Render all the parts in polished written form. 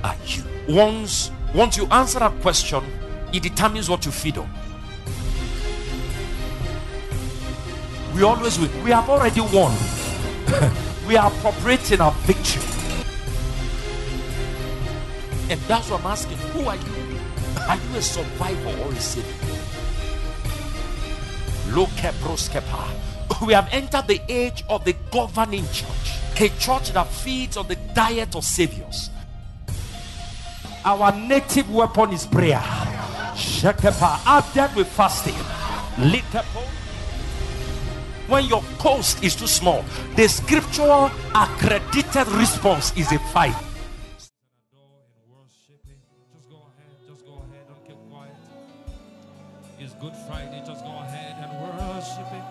are you? Once you answer that question, it determines what you feed on. We always win. We have already won. We are appropriating our victory. And that's what I'm asking. Who are you? Are you a survivor or a savior? We have entered the age of the governing church, a church that feeds on the diet of saviors. Our native weapon is prayer. Added with fasting. When your post is too small, the scriptural accredited response is a fight. Just go ahead, don't keep quiet. It's Good Friday, just go ahead and worship it.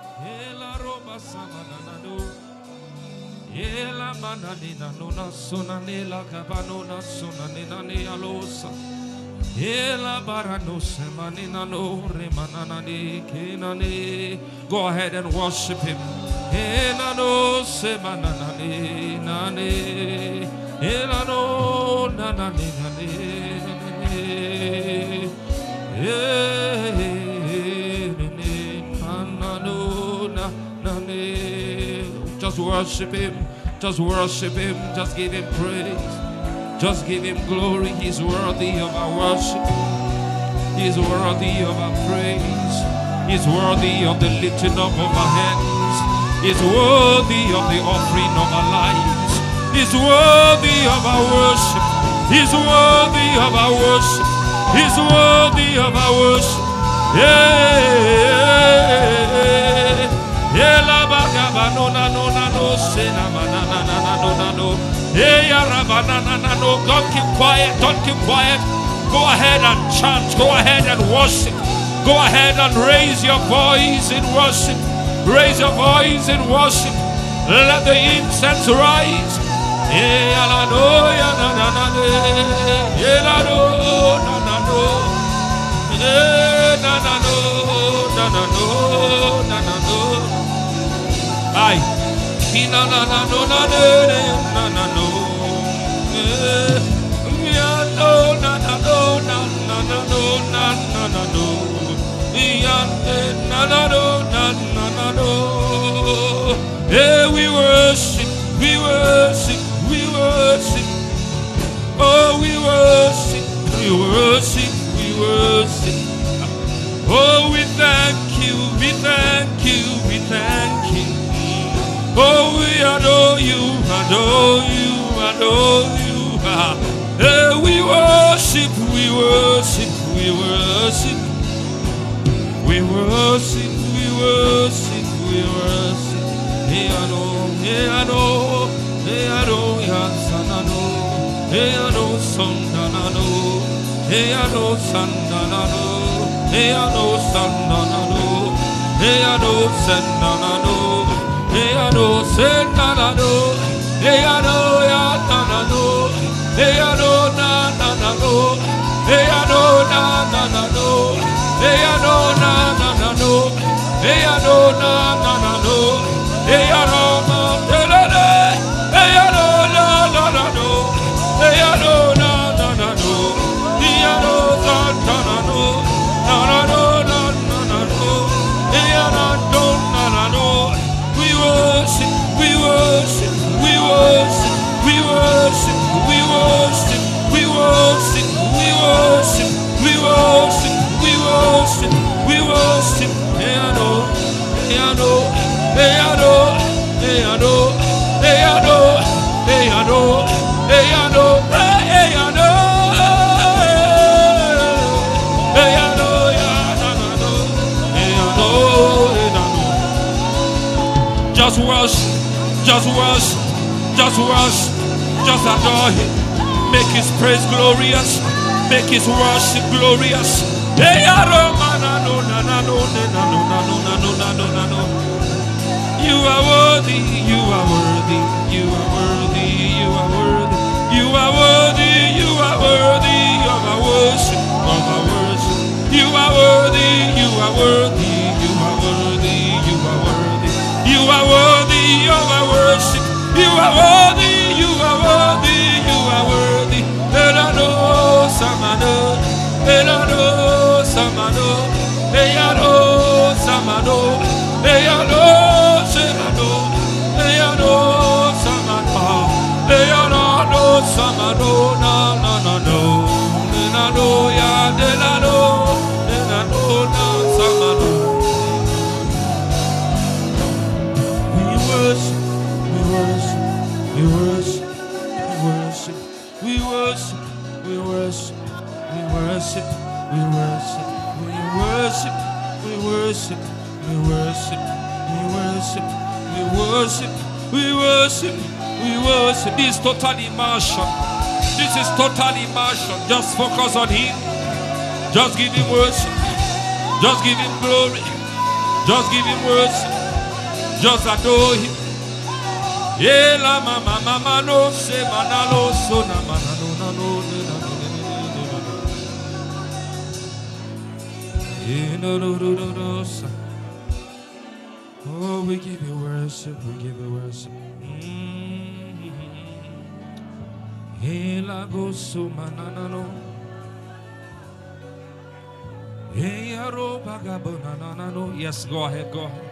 Go ahead and worship him. Just worship him. Just worship him. Just give him praise. Just give him glory. He's worthy of our worship. He's worthy of our praise. He's worthy of the lifting up of our hands. He's worthy of the offering of our lives. He's worthy of our worship. He's worthy of our worship. He's worthy of our worship. Don't keep quiet. Don't keep quiet. Go ahead and chant. Go ahead and worship. Go ahead and raise your voice in worship. Raise your voice in worship. Let the incense rise. We worship, we worship, we worship. Oh, we worship, we worship, we worship. Oh, we thank you, we thank you, we thank you. Oh, we adore you, adore you, adore you. We worship, we worship, we worship. We worship, we worship, we worship. Hey, adore, hey, adore, hey, adore, Yansanano. Hey, adore, Sandanano. Hey, adore, Sandanano. Hey, adore, Sandanano. Hey, adore, Sandanano. Hey, adore, Sandanano. Hey, adore, Yansanano. Hey, adore, Nanano. Hey, adore, Nanano. Hey, adore, Nanano. Hey, adore, Nanano. Hey, adore, Nanano. Hey, adore, Nanano. Hey, adore, Nanano. Hey, adore, Nanano. Nanano, Nanano. Hey, adore, Nanano. We worship, we worship, we worship, we worship, we worship, we worship, we worship, we worship, we worship, we worship. Hey, adore, hey, adore, hey, adore, hey, adore, hey, adore, hey, adore, hey, adore, hey, adore, hey, adore, hey, adore, hey, adore. Just worship, just worship, just worship, just adore him. Make his praise glorious, make his worship glorious. Hey, adore, no, no, no, no, no, no. You are worthy, you are worthy, you are worthy, you are worthy, you are worthy, you are worthy of our worship, of our worship. You are worthy, you are worthy, you are worthy, you are worthy, you are worthy of our worship. You are worthy, you are worthy, you are worthy. we worship, we worship, we worship, we worship, we worship, we worship, we worship, we worship, we worship, we worship, we worship, we worship. This is total immersion. This is total immersion. Just focus on Him. Just give Him worship. Just give Him glory. Just give Him worship. Just adore Him. Yeah, la mama mama no se manalo so na manano na no na. Oh, we give you worship. We give you worship. Hey, la go so manano. Hey, aro bagabo na na no. Yes, go ahead, go ahead.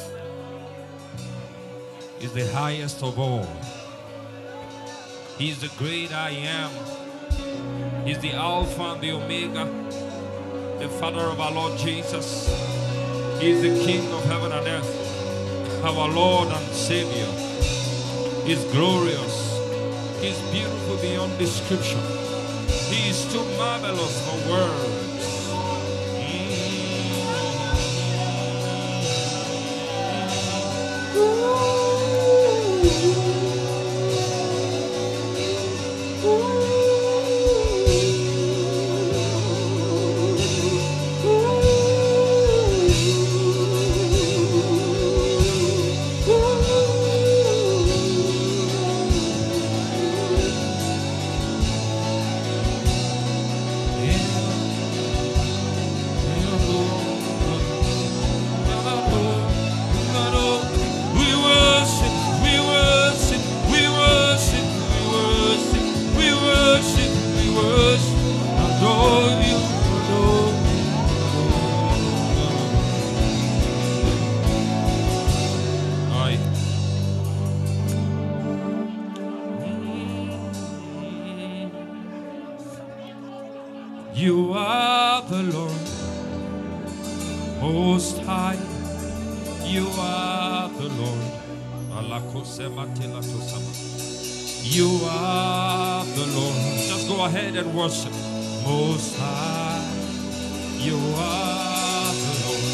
Is the highest of all. He's the great I am. He's the Alpha and the Omega, the Father of our Lord Jesus. He's the King of heaven and earth, our Lord and Savior. He's glorious. He's beautiful beyond description. He is too marvelous for words. You are the Lord Most High. You are the Lord. You are the Lord. Just go ahead and worship. Most High. You are the Lord.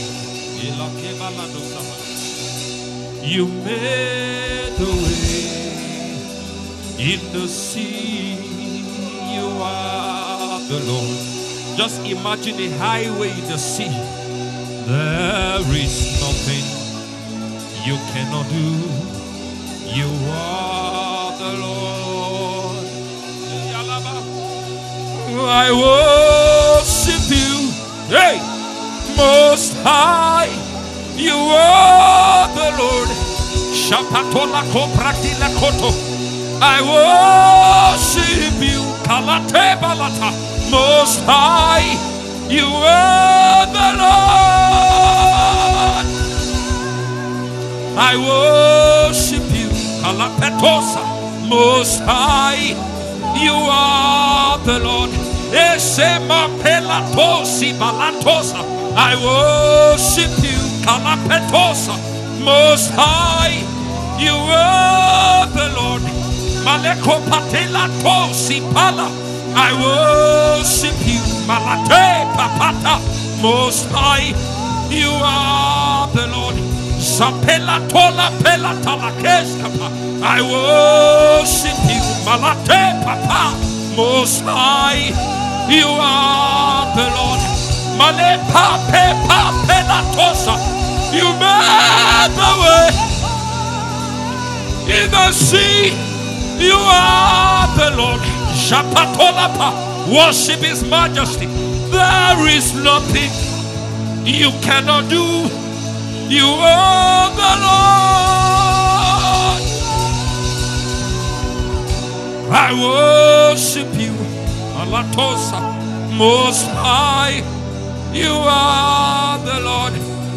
You made the way in the sea. You are the Lord. Just imagine a highway in the sea. There is nothing you cannot do. You are the Lord. I worship you, hey, Most High. You are the Lord. Shapatola kopratila koto. I worship you, Kalate balata. Most High, you are the Lord. I worship you, Kalapetosa. Most High, you are the Lord. Esema pelatosi balatosa. I worship you, Kalapetosa. Most High, you are the Lord. Maleko patela tosi pala. I worship you, Malate Papata, Most High. You are the Lord. Sapela tola pela talakeskapa. I worship you, Malate Papa, Most High. You are the Lord. Male pape papela tosa. You made the way in the sea. You are the Lord. Shapatolapa, worship His majesty. There is nothing you cannot do. You are the Lord. I worship you, Alatosa, Most High. You are the Lord.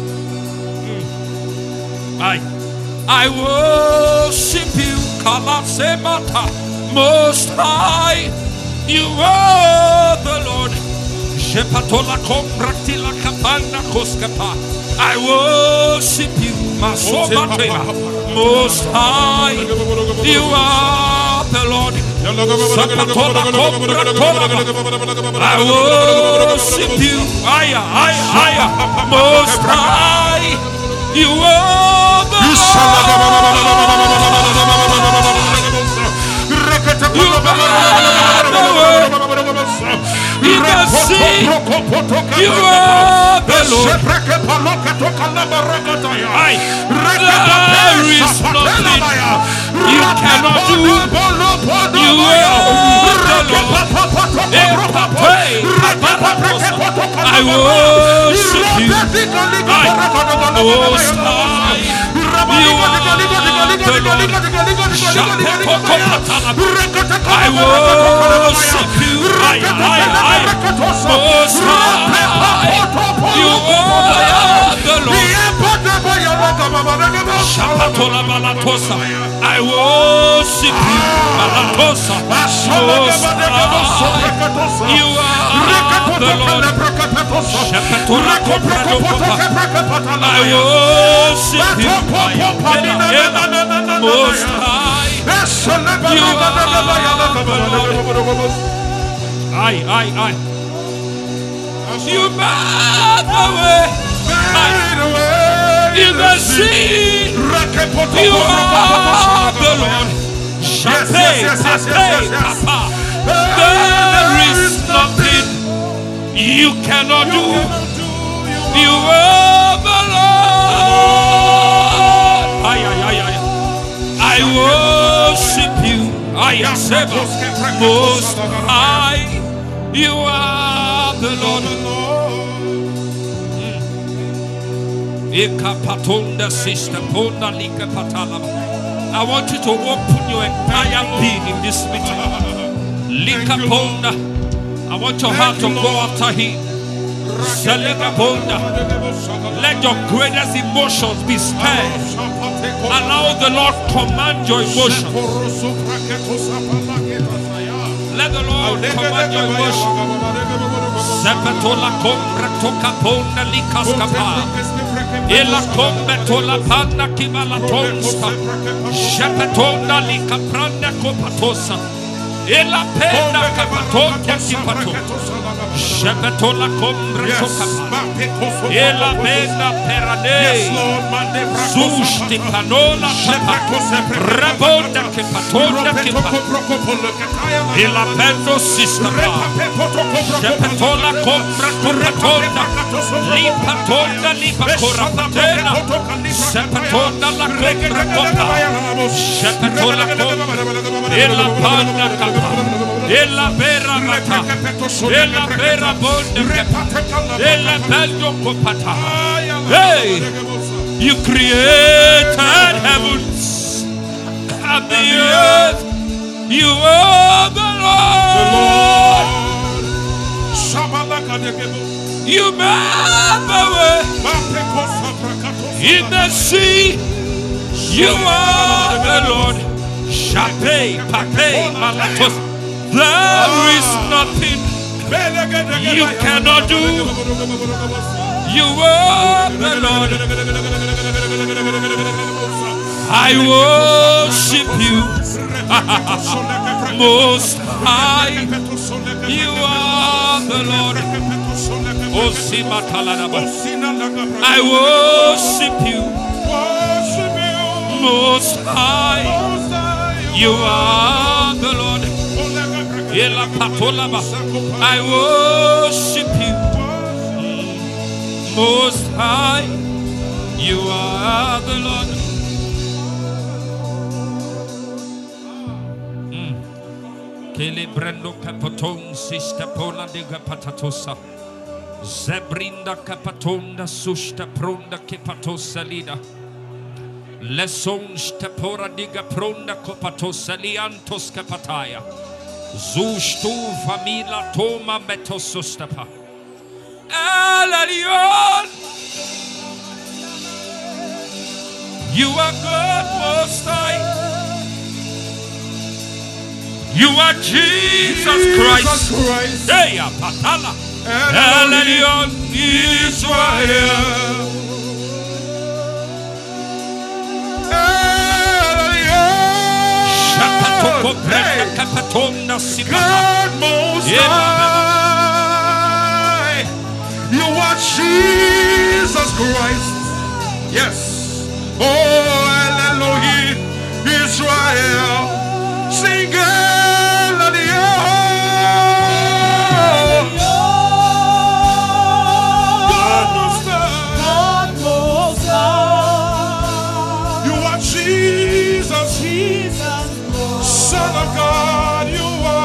I worship you, Kalasemata, Most High. You are the Lord. Shepatola kompratila kapanda koskapa. I worship you, Masomatema, Most High. You are the Lord. I worship you. Higher. Most high. You are the in the sea, you are the Lord. There is nothing you cannot do. You are the Lord. I worship you. Most high. You are the Lord. I worship you. Most high. You are the Lord. I worship you. Balatosa. Most high. You are the Lord. I worship you. Most high. You are the Lord. You made the way in the sea. You are the Lord. Papa. There is nothing you cannot do. You are the Lord. I worship you. I am most high. You are the Lord. I want you to open your entire being in this meeting. I want your heart to go after him. Let your greatest emotions be stirred. Allow the Lord command your emotions. Let the Lord command your emotions. Sepetola compra toca ponda likaskapa. Ela tola panna kibala tonsta. Shepetonda likapranda kopatosa. Ela penda kapatonda kipato. Shepetola compra toca. Ela penda perade. Zushti panola tapato. Rabonda kipatonda kipato. Ela pendo sistema. Shepetola compra corratonda. Lipatonda lipacorapatena. Shepetola la compra copa. Shepetola compra. Ela panda capa. Ela vera mata. Ela vera bonda capa. Ela bello copata. Hey! You created heavens and the earth. You are the Lord. You made the way in the sea. You are the Lord. Chape, pape, malatos. There is nothing you cannot do. You are the Lord. I worship you. Most high. You are the Lord. I worship you. Most high. You are the Lord. I worship you. Most high. You are the Lord. Celebrando capoton sista pona de patatosa. Zebrinda capatonda susta pronda que patosa lida. Lesson stepora diga pronda copatosa liantos capataya. Zustu famila toma metosustapa. Elarion. You are God most high. You are Jesus Christ. Hey, Patala. Elyon Israel. God Most High, you are Jesus Christ. Yes. Oh, hallelujah, Israel. Sing hallelujah. God Most High, you are Jesus, Son of God, you are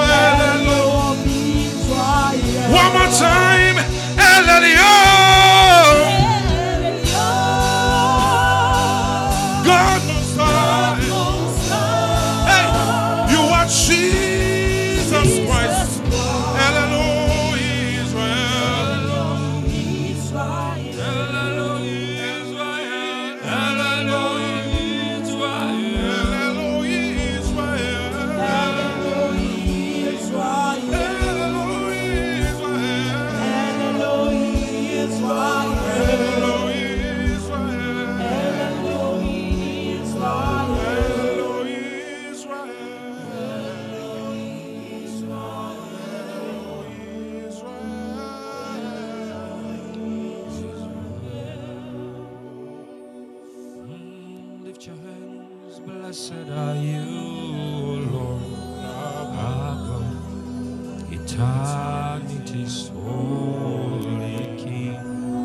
hallelujah. One more time, hallelujah. God Most High, hey, you are Jesus Christ, hallelujah, Israel. Lift your hands, blessed are you, Lord, our God, eternity's holy King.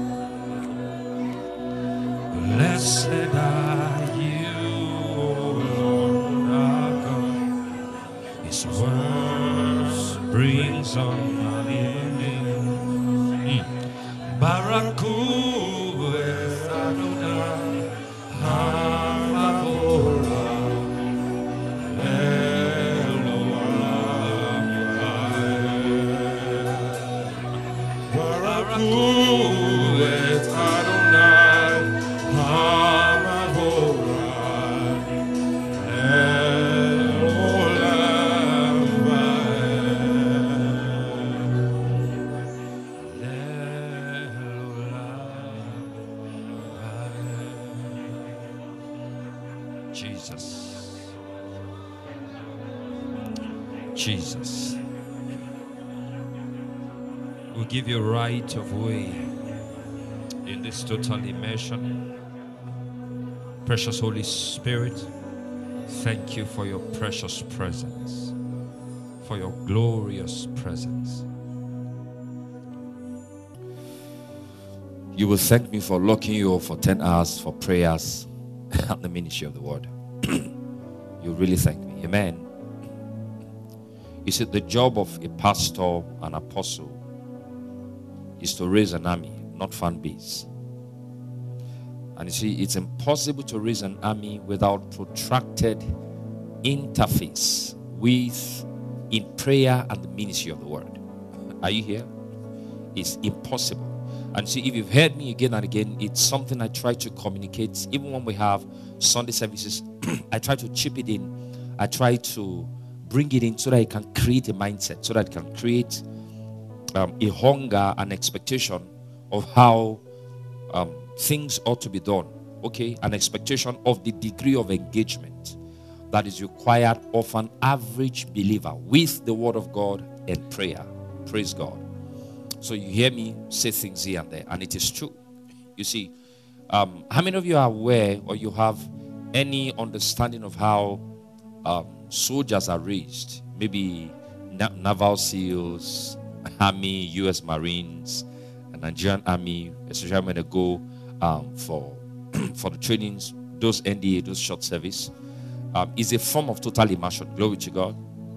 Blessed are you, Lord, our God. His words brings on my name. Baraku Adonai. Jesus, we give you right of way in this total immersion. Precious Holy Spirit, thank you for your precious presence, for your glorious presence. You will thank me for locking you up for 10 hours for prayers and the ministry of the word. You really thank me. Amen. You see, the job of a pastor, an apostle, is to raise an army, not fan base. And you see, it's impossible to raise an army without protracted interface with in prayer and the ministry of the word. Are you here? It's impossible. And see, if you've heard me again and again, it's something I try to communicate. Even when we have Sunday services, I try to chip it in. I try to bring it in so that it can create a mindset, so that it can create a hunger and expectation of how things ought to be done. Okay, an expectation of the degree of engagement that is required of an average believer with the word of God and prayer. Praise God. So you hear me say things here and there, and it is true. You see, how many of you are aware or you have any understanding of how soldiers are raised? Maybe naval SEALs, Army, U.S. Marines, and Nigerian Army, especially when they go for the trainings, those NDA, those short service, is a form of total immersion. Glory to God.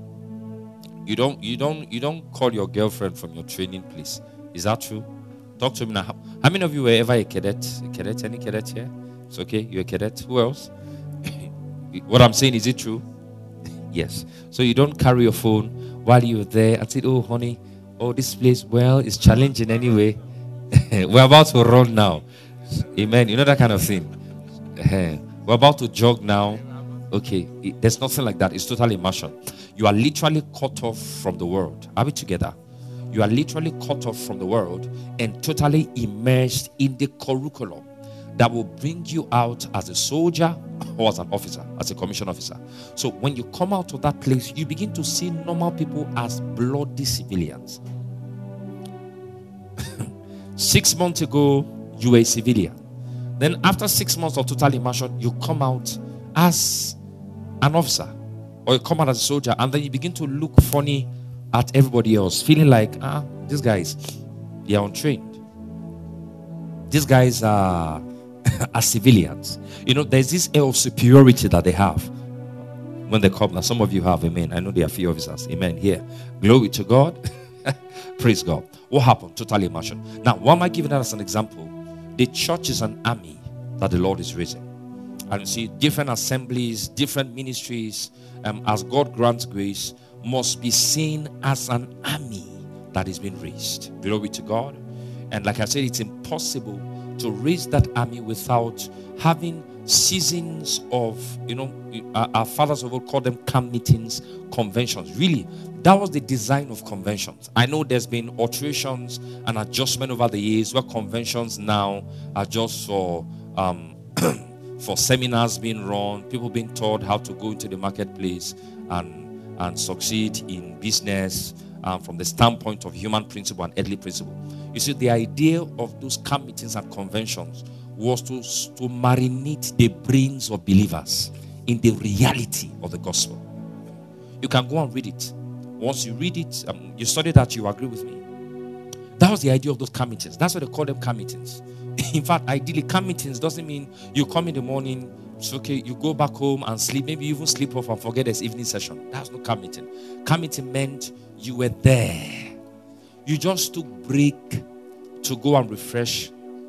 You don't call your girlfriend from your training place. Is that true? Talk to me now. How many of you were ever a cadet? A cadet? Any cadet here? It's okay. You're a cadet. Who else? What I'm saying, is it true? Yes. So you don't carry your phone while you're there and say, "Oh, honey, oh, this place, well, it's challenging anyway. We're about to run now." Amen. You know that kind of thing. We're about to jog now. Okay. There's nothing like that. It's total immersion. You are literally cut off from the world. Are we together? You are literally cut off from the world and totally immersed in the curriculum, that will bring you out as a soldier or as an officer, as a commissioned officer. So when you come out of that place, you begin to see normal people as bloody civilians. 6 months ago, you were a civilian. Then after 6 months of total immersion, you come out as an officer, or you come out as a soldier, and then you begin to look funny at everybody else, feeling like, these guys, they are untrained. These guys are civilians. There's this air of superiority that they have when they come. Now, some of you have, amen. I know there are few officers, amen. Here, glory to God. Praise God. What happened? Total immersion. Now, why am I giving that as an example? The church is an army that the Lord is raising. And you see, different assemblies, different ministries, as God grants grace, must be seen as an army that is being raised. Glory to God. And like I said, it's impossible to raise that army without having seasons of, our fathers of old called them camp meetings, conventions. Really, that was the design of conventions. I know there's been alterations and adjustment over the years where conventions now are just for for seminars being run, people being taught how to go into the marketplace and succeed in business from the standpoint of human principle and earthly principle. You see, the idea of those camp meetings and conventions was to marinate the brains of believers in the reality of the gospel. You can go and read it. Once you read it, you study that, you agree with me. That was the idea of those camp meetings. That's why they call them camp meetings. In fact, ideally, camp meetings doesn't mean you come in the morning, it's okay, you go back home and sleep. Maybe you even sleep off and forget there's evening session. That's no camp meeting. Camp meeting meant you were there. You just took break to go and refresh.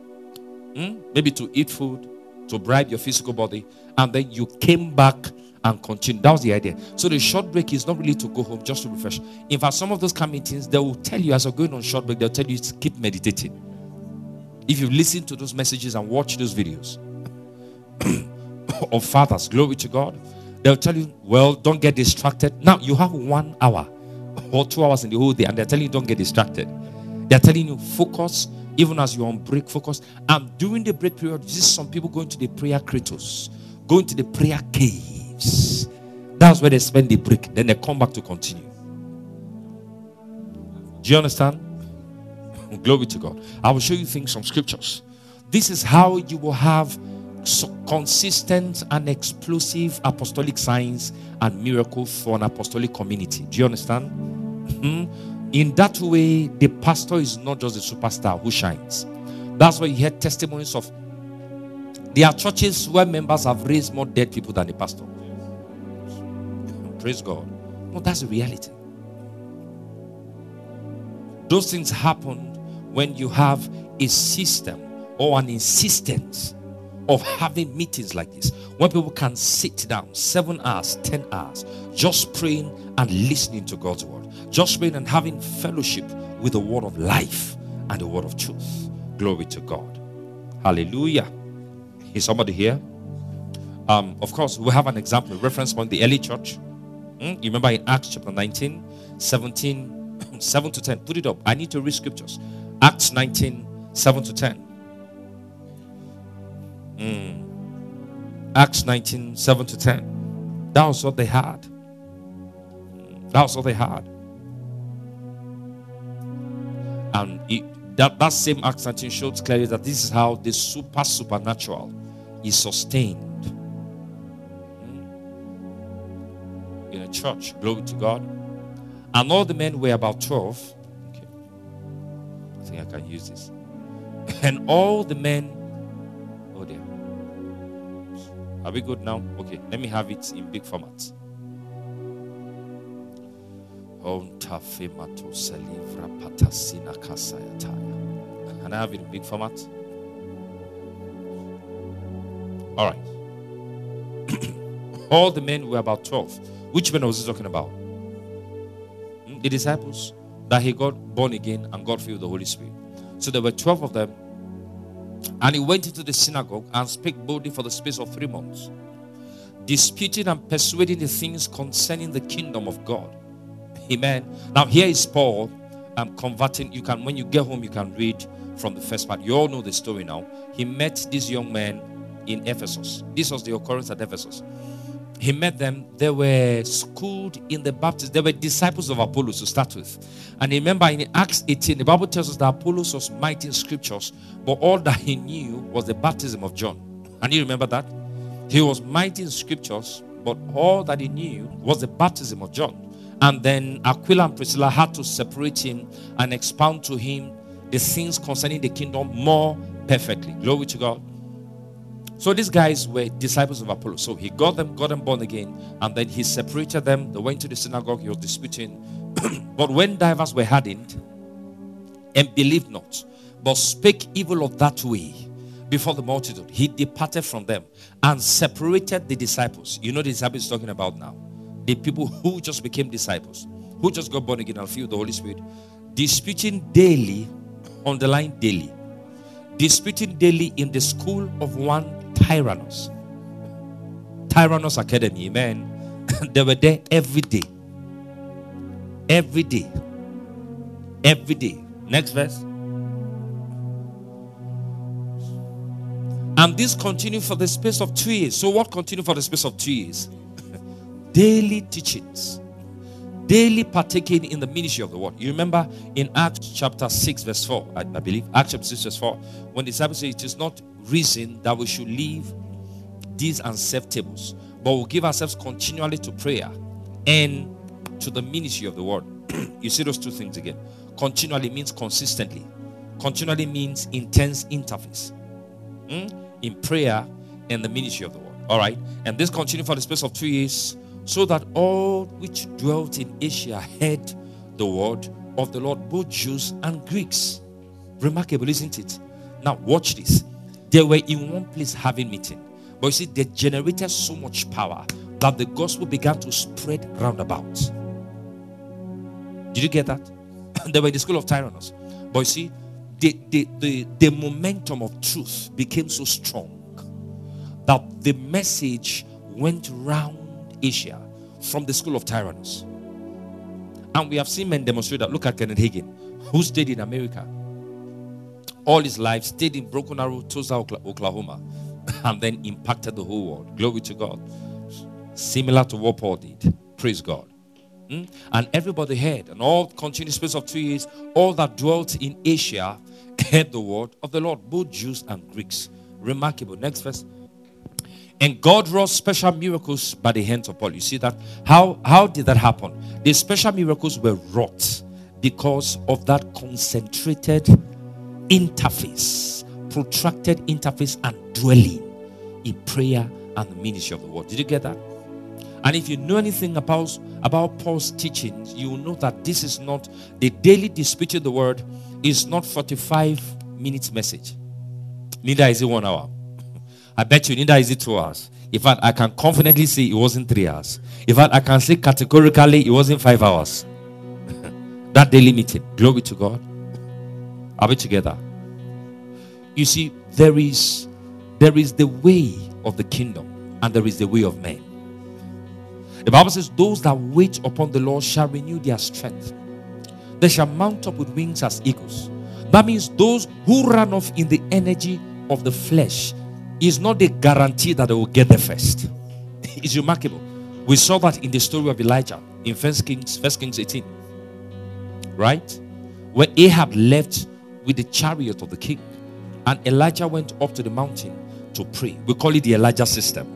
Maybe to eat food, to bribe your physical body, and then you came back and continued. That was the idea. So the short break is not really to go home, just to refresh. In fact, some of those camp meetings, they will tell you as you're going on short break, they'll tell you to keep meditating. If you listen to those messages and watch those videos of fathers, glory to God, they'll tell you, well, don't get distracted. Now you have 1 hour or 2 hours in the whole day, and they're telling you don't get distracted. They're telling you focus. Even as you're on break, focus. And during the break period, you see some people going to the prayer craters, going to the prayer caves. That's where they spend the break. Then they come back to continue. Do you understand? Glory to God. I will show you things from scriptures. This is how you will have consistent and explosive apostolic signs and miracles for an apostolic community. Do you understand? In that way, the pastor is not just a superstar who shines. That's why you hear testimonies of, there are churches where members have raised more dead people than the pastor. Praise God. No, that's the reality. Those things happen when you have a system or an insistence of having meetings like this, when people can sit down 7 hours, 10 hours, just praying and listening to God's word, just praying and having fellowship with the word of life and the word of truth. Glory to God. Hallelujah. Is somebody here? Of course, we have an example, a reference point, the early church. You remember in Acts chapter 19, 17, 7 to 10. Put it up. I need to read scriptures. Acts 19, 7 to 10. Acts 19, 7 to 10. That was what they had. That was what they had. And that same Acts 19 shows clearly that this is how the supernatural is sustained in a church. Glory to God. And all the men were about 12. Okay. I think I can use this. And all the men. Oh dear. Are we good now? Okay. Let me have it in big format. Can I have it in big format? All right. All the men were about 12. Which men was he talking about? The disciples that he got born again and got filled with the Holy Spirit. So there were 12 of them. And he went into the synagogue and spake boldly for the space of 3 months, disputing and persuading the things concerning the kingdom of God. Amen. Now here is Paul converting. You can, when you get home, you can read from the first part. You all know the story now. He met this young man in Ephesus. This was the occurrence at Ephesus. He met them. They were schooled in the baptism. They were disciples of Apollos to start with. And remember in Acts 18, the Bible tells us that Apollos was mighty in scriptures, but all that he knew was the baptism of John. And you remember that? He was mighty in scriptures, but all that he knew was the baptism of John. And then Aquila and Priscilla had to separate him and expound to him the things concerning the kingdom more perfectly. Glory to God. So these guys were disciples of Apollos. So he got them born again, and then he separated them. They went to the synagogue. He was disputing. But when divers were hardened and believed not, but spake evil of that way before the multitude, he departed from them and separated the disciples. You know the disciples he's talking about now. The people who just became disciples, who just got born again and filled with the Holy Spirit, disputing daily, underline daily, disputing daily in the school of one Tyrannus. Tyrannus Academy, amen. They were there every day. Every day. Every day. Next verse. And this continued for the space of 2 years. So what continued for the space of 2 years? Daily teachings. Daily partaking in the ministry of the word. You remember in Acts chapter 6 verse 4, I believe. Acts chapter 6 verse 4. When the disciples say it is not reason that we should leave these and serve tables, but we'll give ourselves continually to prayer and to the ministry of the word. You see those two things again. Continually means consistently. Continually means intense interface. In prayer and the ministry of the word. Alright. And this continued for the space of 2 years, so that all which dwelt in Asia heard the word of the Lord, both Jews and Greeks. Remarkable, isn't it? Now watch this. They were in one place having meeting, but you see, they generated so much power that the gospel began to spread round about. Did you get that? They were in the school of Tyrannus, but you see, the momentum of truth became so strong that the message went round Asia from the school of Tyrannus. And we have seen men demonstrate that. Look at Kenneth Hagin, who stayed in America all his life, stayed in Broken Arrow, Tulsa, Oklahoma, and then impacted the whole world. Glory to God. Similar to what Paul did. Praise God. And everybody heard, and all continued space of 2 years, all that dwelt in Asia heard the word of the Lord, both Jews and Greeks. Remarkable. Next verse. And God wrought special miracles by the hands of Paul. You see that? How did that happen? The special miracles were wrought because of that concentrated interface, protracted interface, and dwelling in prayer and the ministry of the word. Did you get that? And if you know anything about Paul's teachings, you will know that this is not the daily disputing the word is not 45 minutes message. Neither is it 1 hour. I bet you neither is it 2 hours. In fact, I can confidently say it wasn't 3 hours. In fact, I can say categorically it wasn't 5 hours. That daily meeting. Glory to God. Are we together? You see, there is the way of the kingdom and there is the way of men. The Bible says, those that wait upon the Lord shall renew their strength. They shall mount up with wings as eagles. That means those who run off in the energy of the flesh is not a guarantee that they will get there first. It's remarkable. We saw that in the story of Elijah in 1 Kings 18. Right? Where Ahab left with the chariot of the king. And Elijah went up to the mountain to pray. We call it the Elijah system.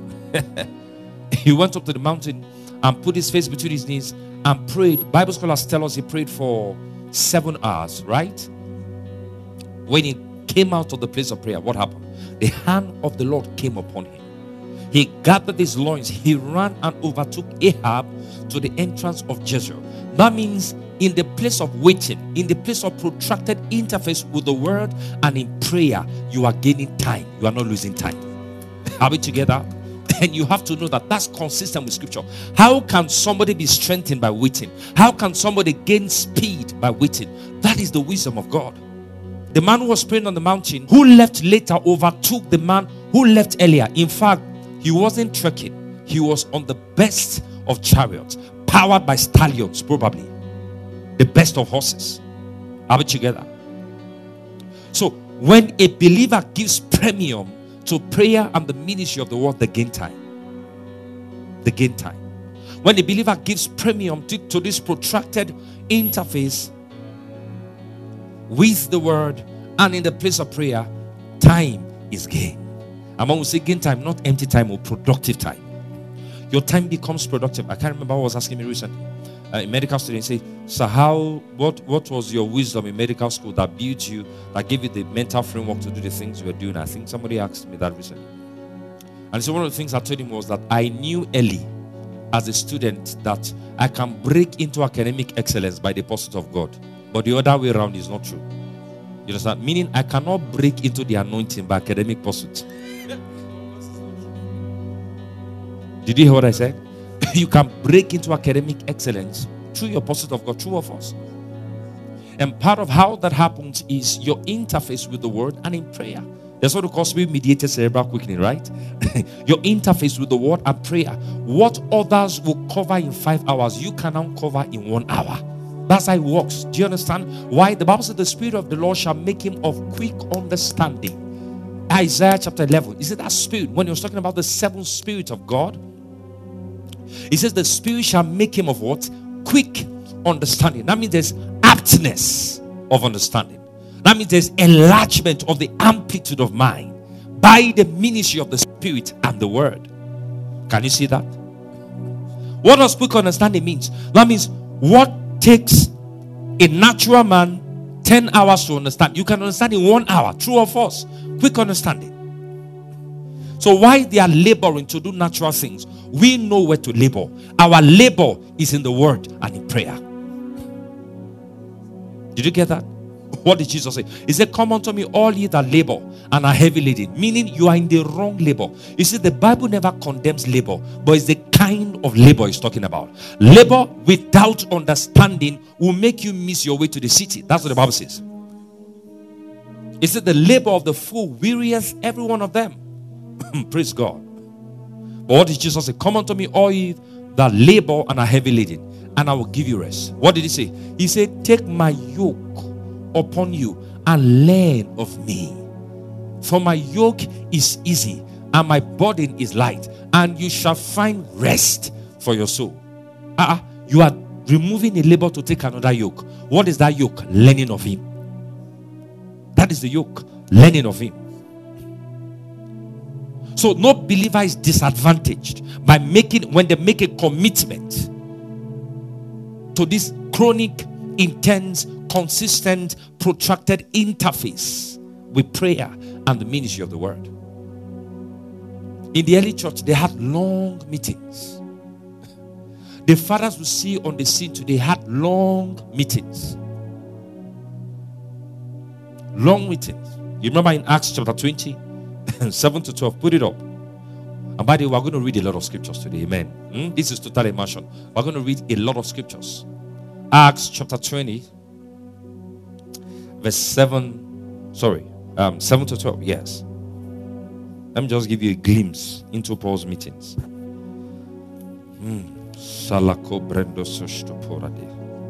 He went up to the mountain and put his face between his knees and prayed. Bible scholars tell us he prayed for 7 hours, right? When he came out of the place of prayer, what happened? The hand of the Lord came upon him. He gathered his loins. He ran and overtook Ahab to the entrance of Jezreel. That means in the place of waiting, in the place of protracted interface with the word and in prayer, you are gaining time. You are not losing time. Are we together? And you have to know that that's consistent with scripture. How can somebody be strengthened by waiting? How can somebody gain speed by waiting? That is the wisdom of God. The man who was praying on the mountain, who left later, overtook the man who left earlier. In fact, he wasn't trekking. He was on the best of chariots, powered by stallions, probably. The best of horses. Are we together? So when a believer gives premium to prayer and the ministry of the word, they gain time. They gain time. When a believer gives premium to this protracted interface with the word and in the place of prayer, time is gained. And when we say gain time, not empty time or productive time. Your time becomes productive. I can't remember who was asking me recently. A medical student say, so what was your wisdom in medical school that built you, that gave you the mental framework to do the things you were doing? I think somebody asked me that recently. And so one of the things I told him was that I knew early as a student that I can break into academic excellence by the pursuit of God. But the other way around is not true. You understand? Meaning I cannot break into the anointing by academic pursuit. Did you hear what I said? You can break into academic excellence through your pursuit of God, true or false. And part of how that happens is your interface with the word and in prayer. That's what we call spirit-mediated cerebral quickening, right? Your interface with the word and prayer. What others will cover in 5 hours, you can now cover in 1 hour. That's how it works. Do you understand why? The Bible says the Spirit of the Lord shall make him of quick understanding. Isaiah chapter 11. Is it that spirit? When he was talking about the 7th Spirit of God, he says the Spirit shall make him of what? Quick understanding. That means there's aptness of understanding. That means there's enlargement of the amplitude of mind by the ministry of the Spirit and the Word. Can you see that? What does quick understanding means? That means what takes a natural man 10 hours to understand, you can understand in 1 hour. True or false? Quick understanding. So while they are laboring to do natural things, we know where to labor. Our labor is in the word and in prayer. Did you get that? What did Jesus say? He said, come unto me all ye that labor and are heavy laden. Meaning you are in the wrong labor. You see, the Bible never condemns labor, but it's the kind of labor he's talking about. Labor without understanding will make you miss your way to the city. That's what the Bible says. It said the labor of the fool wearieth every one of them. Praise God. But what did Jesus say? Come unto me all ye that labor and are heavy laden, and I will give you rest. What did he say? He said, take my yoke upon you and learn of me, for my yoke is easy and my burden is light, and you shall find rest for your soul. You are removing a labor to take another yoke. What is that yoke? Learning of him. That is the yoke. Learning of him. So no believer is disadvantaged by when they make a commitment to this chronic, intense, consistent, protracted interface with prayer and the ministry of the word. In the early church, they had long meetings. The fathers we see on the scene today had long meetings. Long meetings. You remember in Acts chapter 20, 7 to 12, put it up. And by the way, we're going to read a lot of scriptures today. Amen. This is total immersion. We're going to read a lot of scriptures. Acts chapter 20, verse 7 to 12. Yes. Let me just give you a glimpse into Paul's meetings. Salako brendo soshtoporade.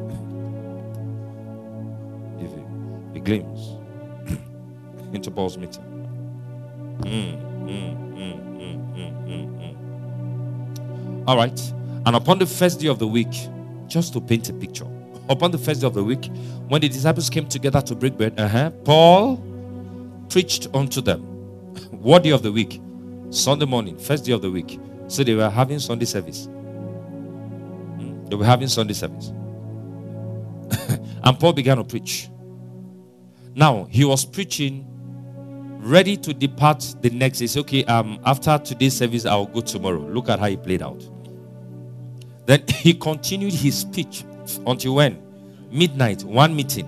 Give you a glimpse into Paul's meeting. All right. And upon the first day of the week, just to paint a picture, upon the first day of the week, when the disciples came together to break bread, Paul preached unto them. What day of the week? Sunday morning, first day of the week. So they were having Sunday service. They were having Sunday service. And Paul began to preach. Now, he was preaching, ready to depart the next day. He said, okay, after today's service, I'll go tomorrow. Look at how he played out. Then he continued his speech until when? Midnight, one meeting.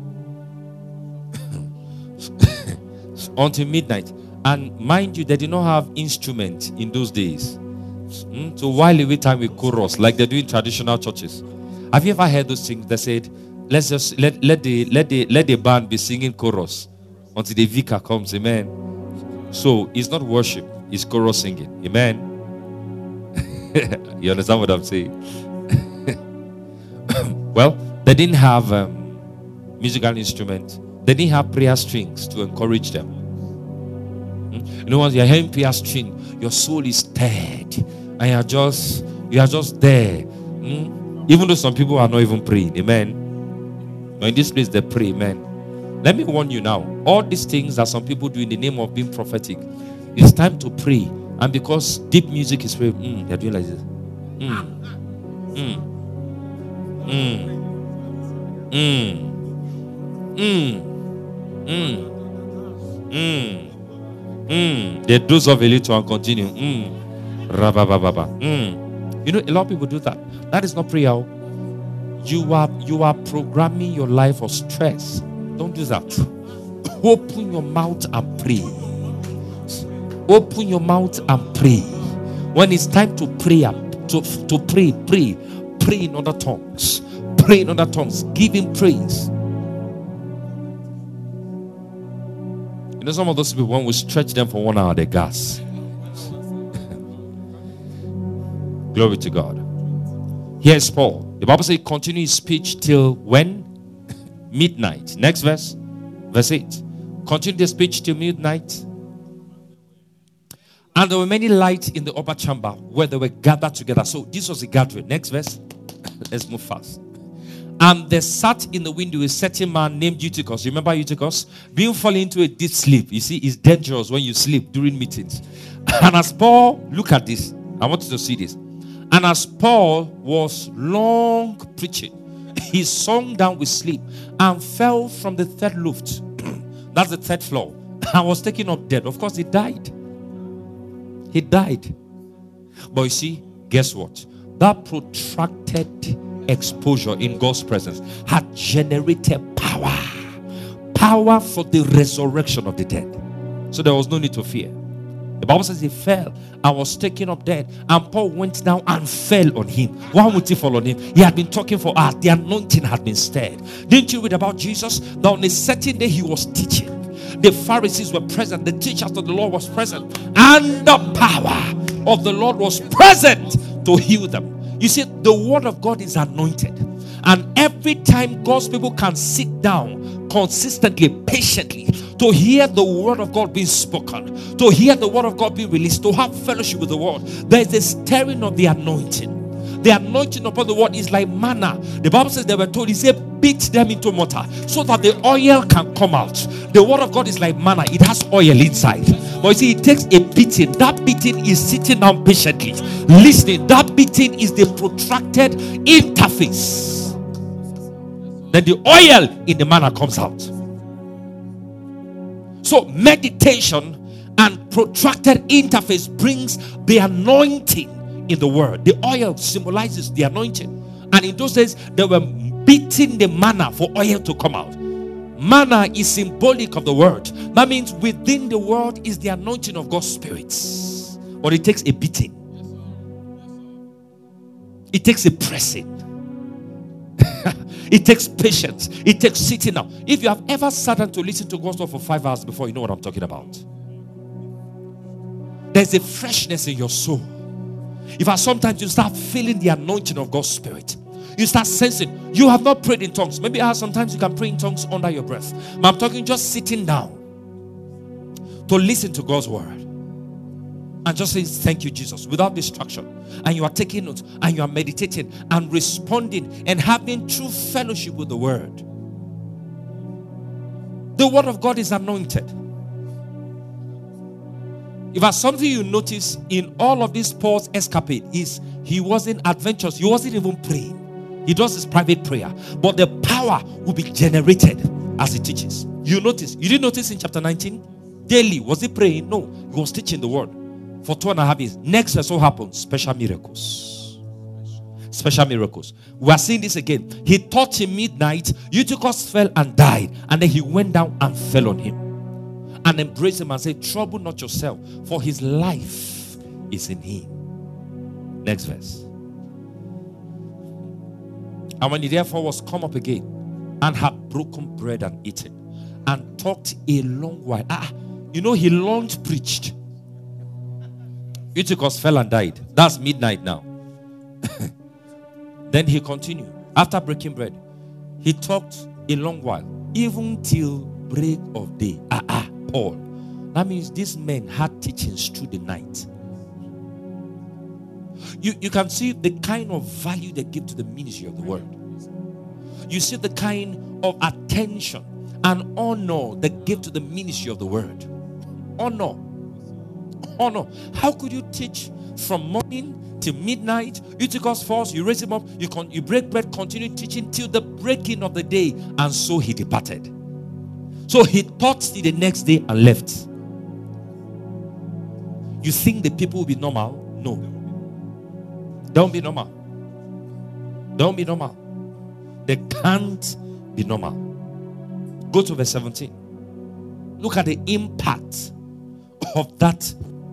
Until midnight. And mind you, they did not have instruments in those days. So while away time with chorus, like they do in traditional churches. Have you ever heard those things? They said, let's just let the band be singing chorus until the vicar comes. Amen. So it's not worship, it's chorus singing. Amen. You understand what I'm saying? Well, they didn't have musical instruments. They didn't have prayer strings to encourage them. You know, once you're hearing prayer string, your soul is stirred, and you are just there. Even though some people are not even praying, amen. But in this place they pray, amen. Let me warn you now, all these things that some people do in the name of being prophetic, it's time to pray. And because deep music is very, they're doing like this. They doze off a little and continue. You know, a lot of people do that. That is not prayer. You are programming your life for stress. Don't do that. Open your mouth and pray. Open your mouth and pray. When it's time to pray, pray in other tongues. Pray in other tongues. Give him praise. You know, some of those people, when we stretch them for 1 hour, they gas. Glory to God. Here's Paul. The Bible says, continue his speech till when? Midnight. Next verse. Verse 8. Continue the speech till midnight. And there were many lights in the upper chamber where they were gathered together. So this was a gathering. Next verse. Let's move fast. And there sat in the window a certain man named Eutychus. You remember Eutychus? Being fallen into a deep sleep. You see, it's dangerous when you sleep during meetings. And as Paul, look at this. I want you to see this. And as Paul was long preaching, he sunk down with sleep and fell from the third loft. That's the third floor. And was taken up dead. Of course, he died. He died. But you see, guess what? That protracted exposure in God's presence had generated power. Power for the resurrection of the dead. So there was no need to fear. The Bible says he fell and was taken up dead. And Paul went down and fell on him. Why would he fall on him? He had been talking for hours. The anointing had been stirred. Didn't you read about Jesus? That on a certain day he was teaching. The Pharisees were present. The teachers of the Lord was present. And the power of the Lord was present to heal them. You see, the word of God is anointed. And every time God's people can sit down consistently, patiently, to hear the word of God being spoken, to hear the word of God being released, to have fellowship with the word, there is a stirring of the anointing. The anointing upon the word is like manna. The Bible says they were told, he said, beat them into mortar so that the oil can come out. The word of God is like manna. It has oil inside. But you see, it takes a beating. That beating is sitting down patiently, listening. That beating is the protracted interface. Then the oil in the manna comes out. So meditation and protracted interface brings the anointing in the word. The oil symbolizes the anointing. And in those days, they were beating the manna for oil to come out. Manna is symbolic of the word. That means within the word is the anointing of God's spirits. But it takes a beating. It takes a pressing. It takes patience. It takes sitting down. If you have ever sat down to listen to God's word for 5 hours before, you know what I'm talking about. There's a freshness in your soul. In fact, sometimes you start feeling the anointing of God's Spirit. You start sensing. You have not prayed in tongues. Maybe sometimes you can pray in tongues under your breath. But I'm talking just sitting down to listen to God's word. And just say, thank you, Jesus, without distraction. And you are taking notes and you are meditating and responding and having true fellowship with the word. The word of God is anointed. If there's something you notice in all of this Paul's escapade is he wasn't adventurous. He wasn't even praying. He does his private prayer. But the power will be generated as he teaches. You notice. You didn't notice in chapter 19? Daily. Was he praying? No. He was teaching the word for 2.5 years. Next verse what happens? Special miracles. Special miracles. We are seeing this again. He taught him midnight. Eutychus fell and died. And then he went down and fell on him. And embraced him and said, trouble not yourself, for his life is in him. Next verse. And when he therefore was come up again and had broken bread and eaten and talked a long while. You know, he long preached. Eutychus fell and died. That's midnight now. Then he continued. After breaking bread, he talked a long while, even till break of day. Paul. That means these men had teachings through the night. You can see the kind of value they give to the ministry of the word. You see the kind of attention and honor they give to the ministry of the word. Honor. How could you teach from morning till midnight? You took us first, you raise him up, you break bread, continue teaching till the breaking of the day, and so he departed. So he taught till the next day and left. You think the people will be normal? No. Don't be normal. Don't be normal. They can't be normal. Go to verse 17. Look at the impact of that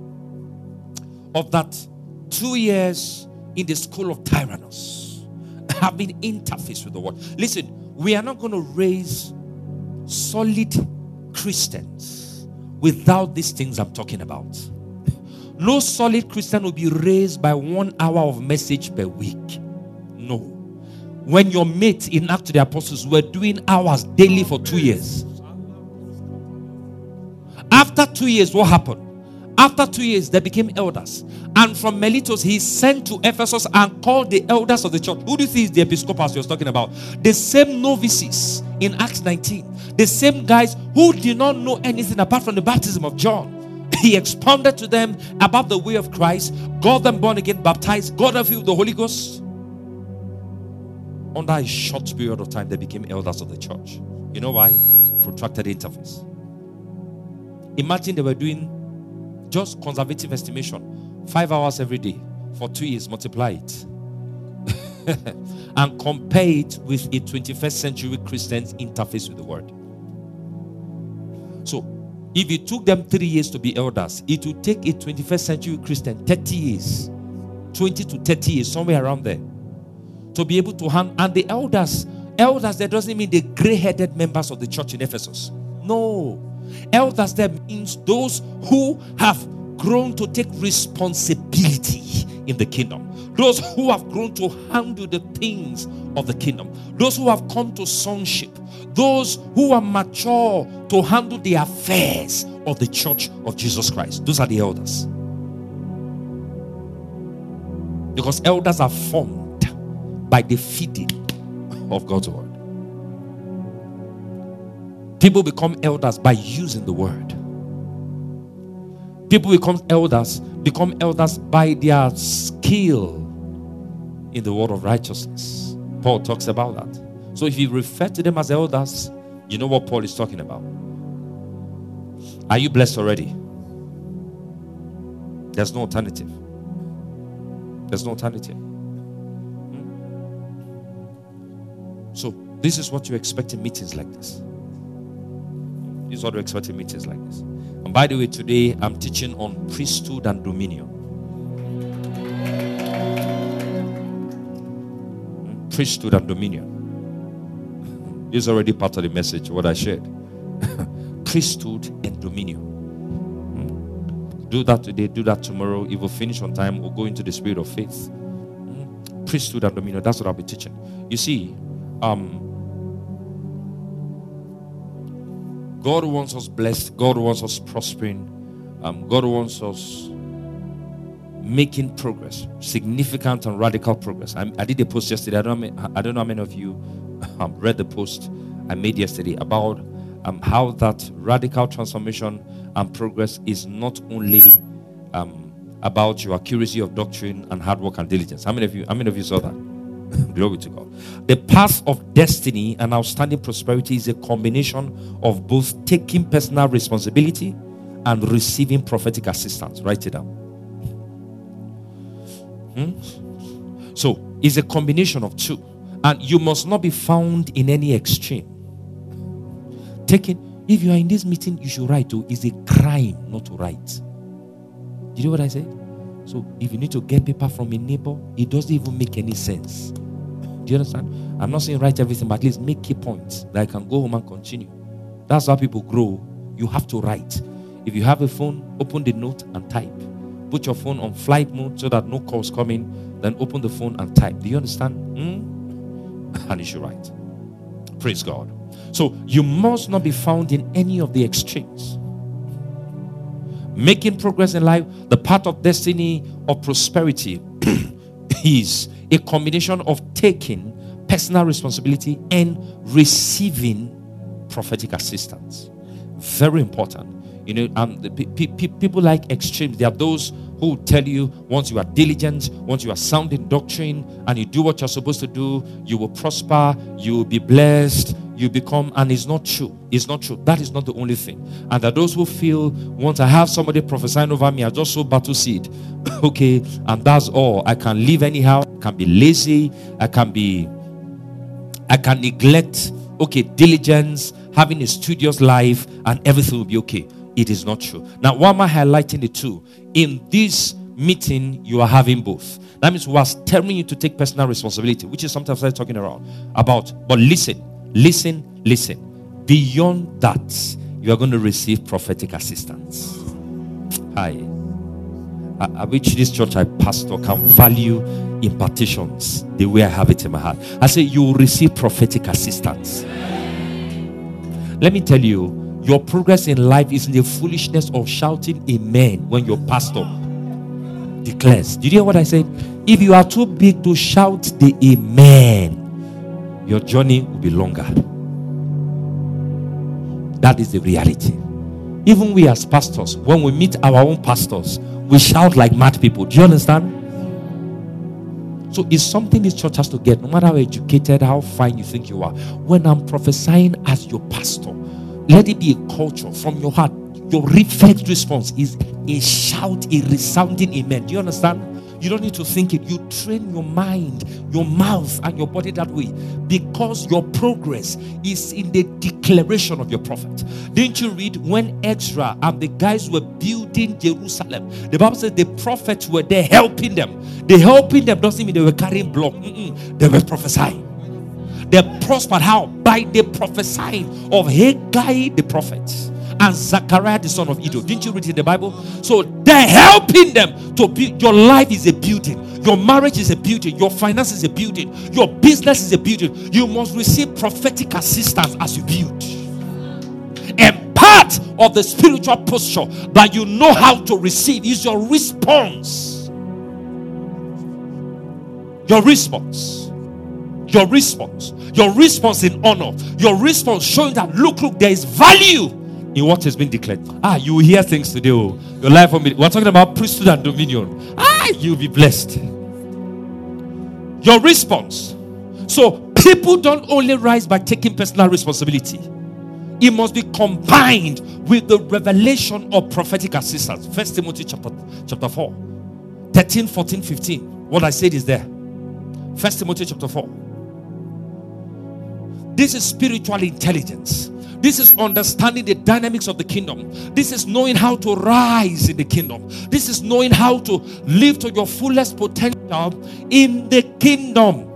2 years in the school of Tyrannus, having interface with the word. Listen, we are not going to raise solid Christians without these things I'm talking about. No solid Christian will be raised by 1 hour of message per week. No. When your mates in Acts of the Apostles were doing hours daily for 2 years. After 2 years, what happened? After 2 years, they became elders. And from Miletus, he sent to Ephesus and called the elders of the church. Who do you think is the episcopals he was talking about? The same novices in Acts 19. The same guys who did not know anything apart from the baptism of John. He expounded to them about the way of Christ, got them born again, baptized, got them filled with the Holy Ghost. Under a short period of time, they became elders of the church. You know why? Protracted interface. Imagine they were doing, just conservative estimation, 5 hours every day for 2 years. Multiply it and compare it with a 21st century Christian's interface with the word. So if it took them 3 years to be elders, it would take a 21st century Christian 30 years, 20 to 30 years, somewhere around there, to be able to handle. And the elders, that doesn't mean the gray-headed members of the church in Ephesus. No. Elders, that means those who have grown to take responsibility in the kingdom. Those who have grown to handle the things of the kingdom. Those who have come to sonship. Those who are mature to handle the affairs of the church of Jesus Christ. Those are the elders. Because elders are formed by the feeding of God's word. People become elders by using the word. People become elders by their skill in the word of righteousness. Paul talks about that. So if you refer to them as elders, you know what Paul is talking about. Are you blessed already? There's no alternative. There's no alternative. So this is what you expect in meetings like this. This is what we expect in meetings like this. And by the way, today I'm teaching on priesthood and dominion. Priesthood and dominion. This is already part of the message, what I shared. Priesthood and dominion. Do that today, do that tomorrow. If we finish on time, we'll go into the spirit of faith. Priesthood and dominion, that's what I'll be teaching. You see, God wants us blessed. God wants us prospering. God wants us making progress, significant and radical progress. I did a post yesterday. I don't know how many of you read the post I made yesterday about how that radical transformation and progress is not only about your accuracy of doctrine and hard work and diligence. How many of you saw that? Glory to God. The path of destiny and outstanding prosperity is a combination of both taking personal responsibility and receiving prophetic assistance. Write it down. So it's a combination of two, and you must not be found in any extreme. If you are in this meeting, you should write. It's a crime not to write. Did you hear what I said? So if you need to get paper from a neighbor, it doesn't even make any sense. Do you understand? I'm not saying write everything, but at least make key points that I can go home and continue. That's how people grow. You have to write. If you have a phone, open the note and type. Put your phone on flight mode so that no calls come in. Then open the phone and type. Do you understand? And you should write. Praise God. So you must not be found in any of the extremes. Making progress in life, the path of destiny or prosperity is a combination of taking personal responsibility and receiving prophetic assistance. Very important. People like extremes. There are those who tell you once you are diligent, once you are sound in doctrine, and you do what you're supposed to do, you will prosper, you will be blessed, you become, and it's not true. It's not true. That is not the only thing. And there are those who feel, once I have somebody prophesying over me, I just sow battle seed. Okay, and that's all. I can live anyhow. I can be lazy. I can neglect, diligence, having a studious life, and everything will be okay. It is not true. Now, why am I highlighting the two? In this meeting, you are having both. That means we are telling you to take personal responsibility, which is sometimes I'm talking about. But listen. Beyond that, you are going to receive prophetic assistance. Hi. I wish this church I pastor can value impartations the way I have it in my heart. I say you will receive prophetic assistance. Let me tell you, your progress in life is in the foolishness of shouting amen when your pastor declares. Did you hear what I said? If you are too big to shout the amen, your journey will be longer. That is the reality. Even we as pastors, when we meet our own pastors, we shout like mad people. Do you understand? So it's something this church has to get, no matter how educated, how fine you think you are. When I'm prophesying as your pastor, let it be a culture from your heart. Your reflex response is a shout, a resounding amen. Do you understand? You don't need to think it. You train your mind, your mouth, and your body that way, because your progress is in the declaration of your prophet. Didn't you read when Ezra and the guys were building Jerusalem? The Bible says the prophets were there helping them. The helping them doesn't mean they were carrying block. They were prophesying. They prospered how? By the prophesying of Haggai the prophet and Zechariah the son of Iddo. Didn't you read in the Bible? So they're helping them to build. Your life is a building. Your marriage is a building. Your finance is a building. Your business is a building. You must receive prophetic assistance as you build. And part of the spiritual posture that you know how to receive is your response. Your response. Your response. Your response in honor. Your response showing that look, there is value in what has been declared. You will hear things today. Your life will be. We're talking about priesthood and dominion. You'll be blessed. Your response. So people don't only rise by taking personal responsibility. It must be combined with the revelation of prophetic assistance. 1 Timothy chapter 4, 13, 14, 15. What I said is there. 1 Timothy chapter 4. This is spiritual intelligence. This is understanding the dynamics of the kingdom. This is knowing how to rise in the kingdom. This is knowing how to live to your fullest potential in the kingdom.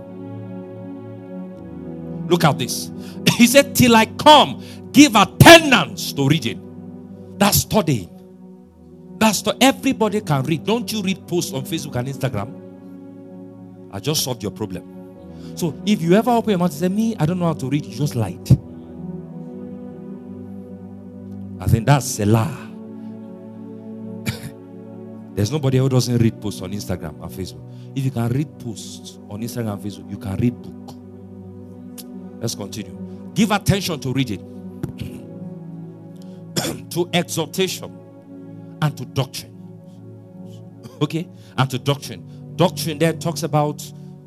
Look at this. He said, till I come, give attendance to reading. That's studying. Everybody can read. Don't you read posts on Facebook and Instagram? I just solved your problem. So if you ever open your mouth and say, me, I don't know how to read, you just lied. I think that's a lie. There's nobody who doesn't read posts on Instagram and Facebook. If you can read posts on Instagram and Facebook, you can read book. Let's continue. Give attention to reading, to exhortation, and to doctrine. Okay? And to doctrine. Doctrine there talks about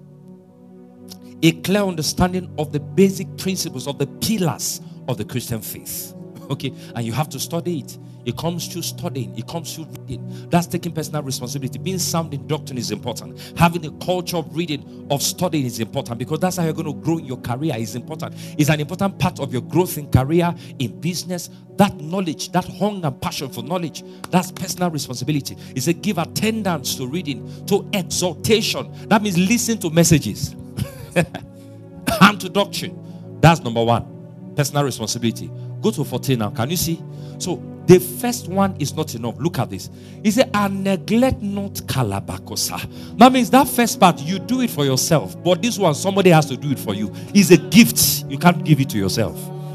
a clear understanding of the basic principles, of the pillars of the Christian faith. Okay, and you have to study it. It comes through studying. It comes through reading. That's taking personal responsibility. Being sound in doctrine is important. Having a culture of reading, of studying is important, because that's how you're going to grow in your career. Is important. It's an important part of your growth in career, in business. That knowledge, that hunger and passion for knowledge, that's personal responsibility. It's a give attendance to reading, to exhortation. That means listen to messages. And to doctrine. That's number one. Personal responsibility. Go to 14 now. Can you see? So the first one is not enough. Look at this. He said, and neglect not kalabakosa. That means that first part, you do it for yourself. But this one, somebody has to do it for you. It's a gift. You can't give it to yourself.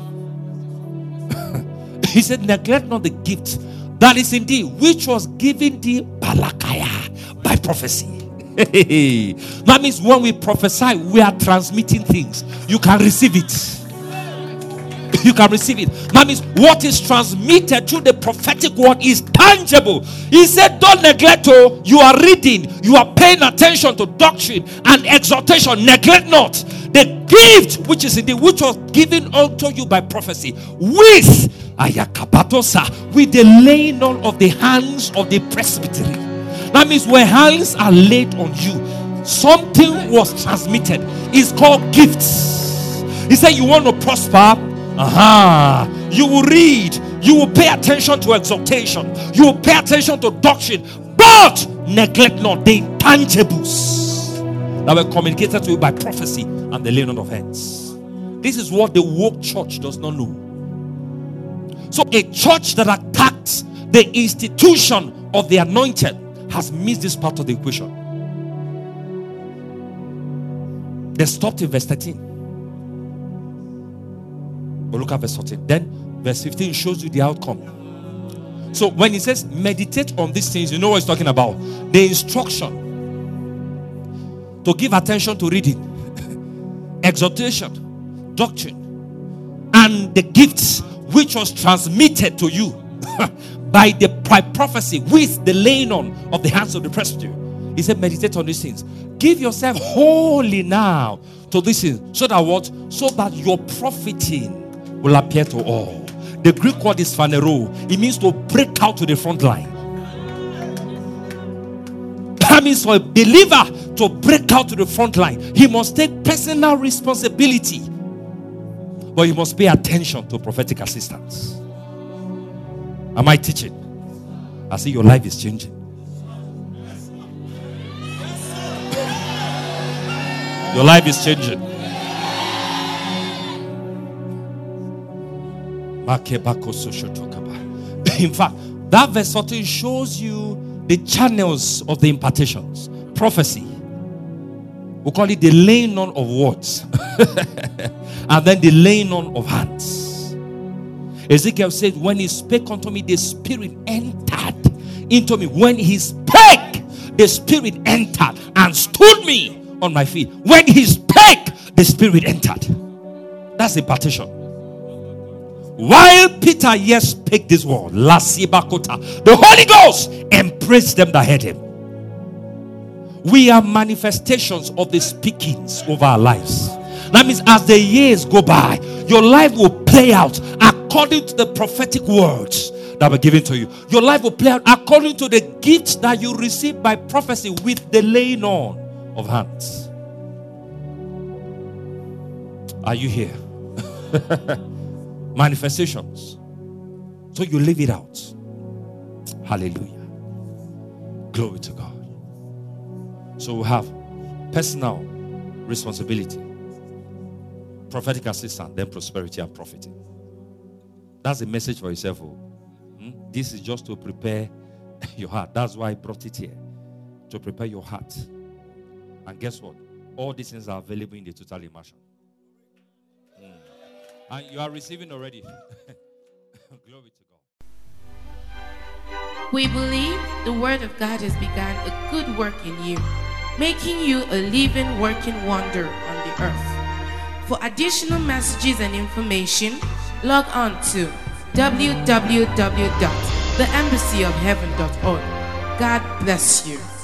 He said, neglect not the gift that is in thee, which was given thee balakaya, by prophecy. That means when we prophesy, we are transmitting things. You can receive it. You can receive it. That means what is transmitted through the prophetic word is tangible. He said, don't neglect. Oh, you are reading, you are paying attention to doctrine and exhortation. Neglect not the gift which is in thee, which was given unto you by prophecy, with the laying on of the hands of the presbytery. That means when hands are laid on you, something was transmitted. It's called gifts. He said, you want to prosper? You will read, you will pay attention to exhortation, you will pay attention to doctrine, but neglect not the intangibles that were communicated to you by prophecy and the laying on of hands. This is what the woke church does not know. So a church that attacks the institution of the anointed has missed this part of the equation. They stopped in verse 13. But look at verse 14. Then verse 15 shows you the outcome. So when he says meditate on these things, you know what he's talking about. The instruction to give attention to reading, exhortation, doctrine, and the gifts which was transmitted to you by prophecy with the laying on of the hands of the presbytery. He said meditate on these things. Give yourself wholly now to these things. So that what? So that your profiting will appear to all. The Greek word is phanero. It means to break out to the front line. That means for a believer to break out to the front line, he must take personal responsibility, but he must pay attention to prophetic assistance. Am I teaching? I see your life is changing. Your life is changing. In fact, that verse 14 shows you the channels of the impartations. Prophecy, we call it the laying on of words, and then the laying on of hands. Ezekiel said, when he spake unto me, the spirit entered into me. When he spake, the spirit entered and stood me on my feet. When he spake, the spirit entered. That's impartation. While Peter yet spake this word, the Holy Ghost embraced them that heard him. We are manifestations of the speakings over our lives. That means as the years go by, your life will play out according to the prophetic words that were given to you. Your life will play out according to the gifts that you received by prophecy with the laying on of hands. Are you here? Manifestations. So you live it out. Hallelujah. Glory to God. So we have personal responsibility, prophetic assistance, then prosperity and profiting. That's the message for yourself. This is just to prepare your heart. That's why I brought it here, to prepare your heart. And guess what? All these things are available in the total immersion. And you are receiving already. Glory to God. We believe the Word of God has begun a good work in you, making you a living, working wonder on the earth. For additional messages and information, log on to www.theembassyofheaven.org. God bless you.